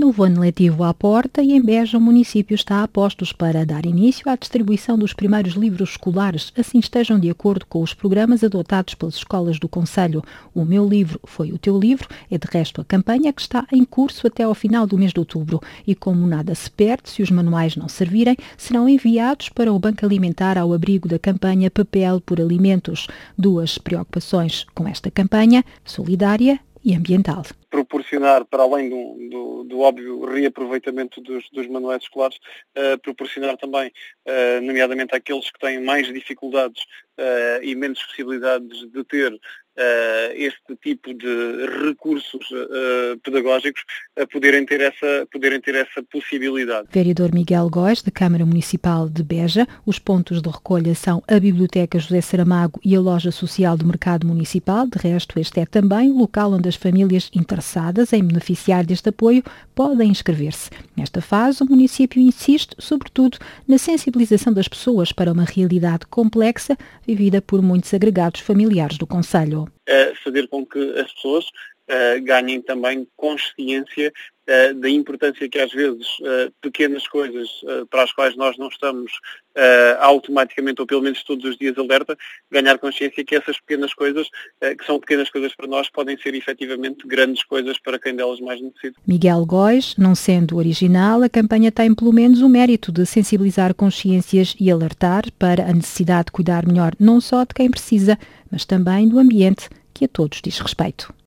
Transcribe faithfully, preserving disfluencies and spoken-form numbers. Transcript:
Novo ano letivo à porta e em Beja o município está a postos para dar início à distribuição dos primeiros livros escolares, assim estejam de acordo com os programas adotados pelas escolas do concelho. O Meu Livro foi o Teu Livro é de resto a campanha que está em curso até ao final do mês de outubro e como nada se perde, se os manuais não servirem, serão enviados para o Banco Alimentar ao abrigo da campanha Papel por Alimentos. Duas preocupações com esta campanha, solidária e ambiental. Proporcionar, para além do, do, do óbvio reaproveitamento dos, dos manuais escolares, uh, proporcionar também, uh, nomeadamente àqueles que têm mais dificuldades uh, e menos possibilidades de ter uh, este tipo de recursos uh, pedagógicos, a poderem ter essa, poderem ter essa possibilidade. Vereador Miguel Góes, da Câmara Municipal de Beja. Os pontos de recolha são a Biblioteca José Saramago e a Loja Social do Mercado Municipal. De resto, este é também o local onde as famílias interessadas em beneficiar deste apoio podem inscrever-se. Nesta fase, o município insiste, sobretudo, na sensibilização das pessoas para uma realidade complexa vivida por muitos agregados familiares do concelho. É fazer com que as pessoas uh, ganhem também consciência uh, da importância que às vezes uh, pequenas coisas uh, para as quais nós não estamos uh, automaticamente ou pelo menos todos os dias alerta, ganhar consciência que essas pequenas coisas, uh, que são pequenas coisas para nós, podem ser efetivamente grandes coisas para quem delas mais necessita. Miguel Góes, não sendo original, a campanha tem pelo menos o mérito de sensibilizar consciências e alertar para a necessidade de cuidar melhor não só de quem precisa, mas também do ambiente que a todos diz respeito.